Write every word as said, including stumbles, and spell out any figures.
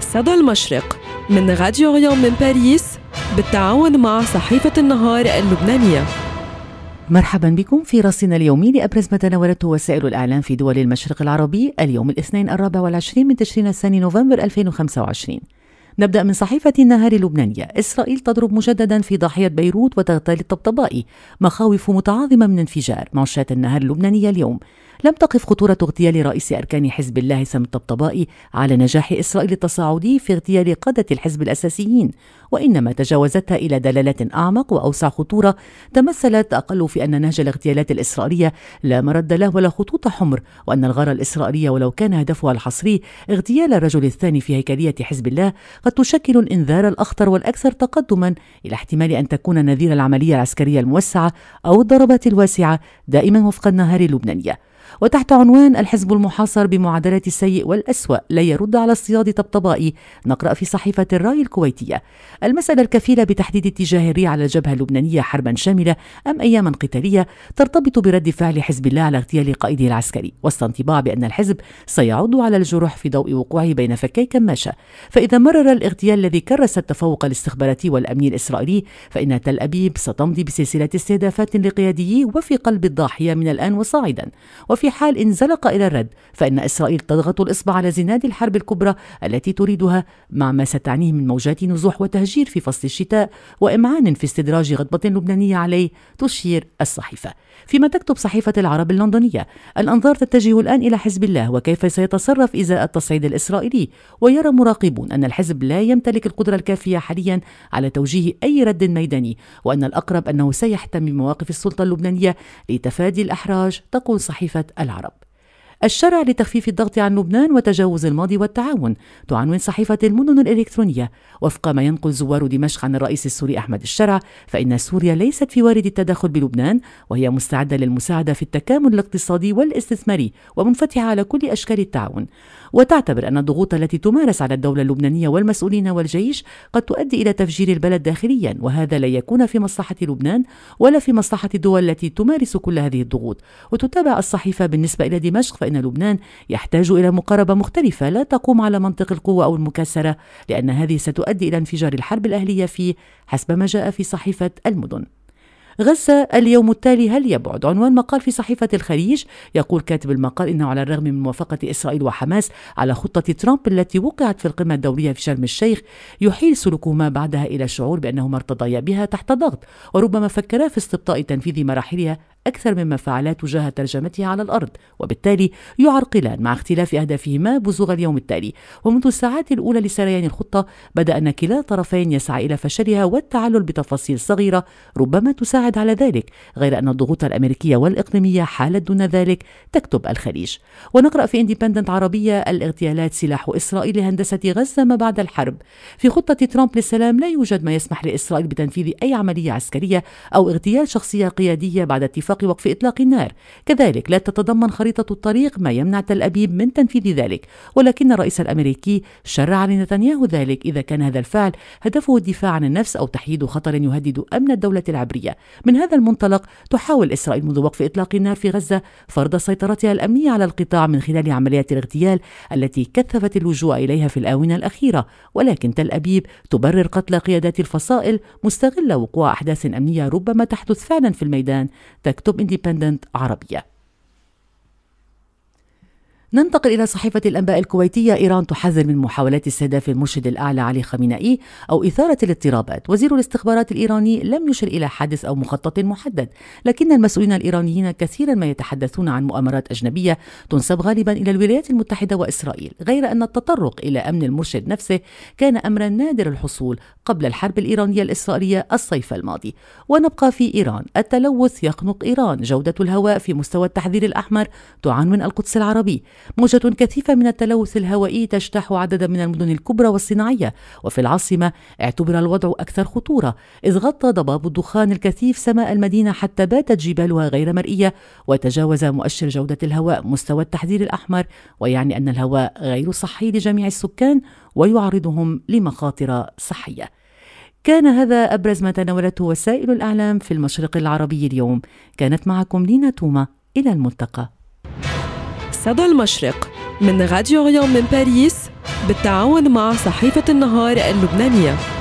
صدى المشرق من راديو غيوم من باريس بالتعاون مع صحيفة النهار اللبنانية. مرحبا بكم في رصدنا اليومي لأبرز ما تناولته وسائل الإعلام في دول المشرق العربي اليوم الاثنين الرابع والعشرين من تشرين الثاني نوفمبر ألفين وخمسة وعشرين. نبدأ من صحيفة النهار اللبنانية. إسرائيل تضرب مجددا في ضاحية بيروت وتغتال الطبطبائي، مخاوف متعاظمة من انفجار. منشات النهار اللبنانية اليوم: لم تقف خطورة اغتيال رئيس أركان حزب الله سامي الطبطبائي على نجاح إسرائيل التصاعدي في اغتيال قادة الحزب الأساسيين، وإنما تجاوزتها إلى دلالات أعمق وأوسع خطورة تمثلت أقل في أن نهج الاغتيالات الإسرائيلية لا مرد له ولا خطوط حمر، وأن الغارة الإسرائيلية ولو كان هدفها الحصري اغتيال الرجل الثاني في هيكلية حزب الله قد تشكل الإنذار الأخطر والأكثر تقدما إلى احتمال أن تكون نذير العملية العسكرية الموسعة أو الضربات الواسعة، دائما وفق النهار اللبنانية. وتحت عنوان الحزب المحاصر بمعادلة السيء والأسوأ لا يرد على اصطياد طبطبائي، نقرأ في صحيفة الرأي الكويتية: المسألة الكفيلة بتحديد اتجاه الري على الجبهة اللبنانية حربا شاملة أم أياما قتالية ترتبط برد فعل حزب الله على اغتيال قائده العسكري، واستنطباع بأن الحزب سيعود على الجرح في ضوء وقوعه بين فكي كماشة. فإذا مرر الاغتيال الذي كرس التفوق الاستخباراتي والأمني الإسرائيلي، فإن تل أبيب ستمضي بسلسلة استهدافات لقياديه وفي قلب الضاحية من الآن وصاعدا. وفي حال إن زلق إلى الرد، فإن إسرائيل تضغط الإصبع على زناد الحرب الكبرى التي تريدها، مع ما ستعنيه من موجات نزوح وتهجير في فصل الشتاء وإمعان في استدراج غضبة لبنانية عليه، تشير الصحيفة. فيما تكتب صحيفة العرب اللندنية: الأنظار تتجه الآن إلى حزب الله وكيف سيتصرف إزاء التصعيد الإسرائيلي، ويرى مراقبون أن الحزب لا يمتلك القدرة الكافية حاليا على توجيه أي رد ميداني، وأن الأقرب أنه سيحتمي مواقف السلطة اللبنانية لتفادي الأحراج. تقول صحيفة العرب: الشرع لتخفيف الضغط عن لبنان وتجاوز الماضي والتعاون. تعنون صحيفة المدن الإلكترونية: وفق ما ينقل زوار دمشق عن الرئيس السوري أحمد الشرع، فإن سوريا ليست في وارد التدخل بلبنان، وهي مستعدة للمساعدة في التكامل الاقتصادي والاستثماري ومنفتحة على كل أشكال التعاون. وتعتبر أن الضغوط التي تمارس على الدولة اللبنانية والمسؤولين والجيش قد تؤدي إلى تفجير البلد داخليا، وهذا لا يكون في مصلحة لبنان ولا في مصلحة الدول التي تمارس كل هذه الضغوط. وتتابع الصحيفة: بالنسبة إلى دمشق فإن لبنان يحتاج إلى مقاربة مختلفة لا تقوم على منطق القوة أو المكاسرة، لأن هذه ستؤدي إلى انفجار الحرب الأهلية فيه، حسب ما جاء في صحيفة المدن. غزة اليوم التالي هل يبعد؟ عنوان مقال في صحيفة الخليج. يقول كاتب المقال إنه على الرغم من موافقة إسرائيل وحماس على خطة ترامب التي وقعت في القمة الدولية في شرم الشيخ، يحيل سلوكهما بعدها إلى الشعور بأنهما ارتضيا بها تحت ضغط، وربما فكرا في استبطاء تنفيذ مراحلها أكثر مما فعلا تجاه ترجمتها على الأرض، وبالتالي يعرقلان مع اختلاف أهدافهما بزوغ اليوم التالي. ومنذ الساعات الأولى لسريان الخطة بدأ أن كلا الطرفين يسعى إلى فشلها والتعلل بتفاصيل صغيرة ربما تساعد على ذلك، غير أن الضغوط الأمريكية والإقليمية حالت دون ذلك. تكتب الخليج. ونقرأ في انديبندنت عربية: الاغتيالات سلاح إسرائيل لهندسة غزة ما بعد الحرب. في خطة ترامب للسلام لا يوجد ما يسمح لإسرائيل بتنفيذ أي عملية عسكرية أو اغتيال شخصية قيادية بعد اتفاق وقف إطلاق النار. كذلك لا تتضمن خريطة الطريق ما يمنع تل أبيب من تنفيذ ذلك، ولكن الرئيس الأمريكي شرع لنتنياهو ذلك إذا كان هذا الفعل هدفه الدفاع عن النفس أو تحييد خطر يهدد أمن الدولة العبرية. من هذا المنطلق تحاول إسرائيل منذ وقف إطلاق النار في غزة فرض سيطرتها الأمنية على القطاع من خلال عمليات الاغتيال التي كثفت اللجوء إليها في الآونة الأخيرة، ولكن تل أبيب تبرر قتل قيادات الفصائل مستغلة وقوع أحداث أمنية ربما تحدث فعلا في الميدان. تكتب انديبندنت عربية. ننتقل إلى صحيفة الأنباء الكويتية. إيران تحذر من محاولات استهداف المرشد الأعلى علي خامنئي أو إثارة الاضطرابات. وزير الاستخبارات الإيراني لم يشر إلى حادث أو مخطط محدد، لكن المسؤولين الإيرانيين كثيرا ما يتحدثون عن مؤامرات أجنبية تنسب غالبا إلى الولايات المتحدة وإسرائيل، غير أن التطرق إلى أمن المرشد نفسه كان أمرا نادر الحصول قبل الحرب الإيرانية الإسرائيلية الصيف الماضي. ونبقى في إيران. التلوث يخنق إيران، جودة الهواء في مستوى التحذير الأحمر، تعنون القدس العربي. موجة كثيفة من التلوث الهوائي تجتاح عددا من المدن الكبرى والصناعية، وفي العاصمة اعتبر الوضع أكثر خطورة، إذ غطى ضباب الدخان الكثيف سماء المدينة حتى باتت جبالها غير مرئية، وتجاوز مؤشر جودة الهواء مستوى التحذير الأحمر، ويعني أن الهواء غير صحي لجميع السكان ويعرضهم لمخاطر صحية. كان هذا أبرز ما تناولته وسائل الإعلام في المشرق العربي اليوم. كانت معكم لينا توما، إلى الملتقى. صدى المشرق من راديو غيوم من باريس بالتعاون مع صحيفة النهار اللبنانية.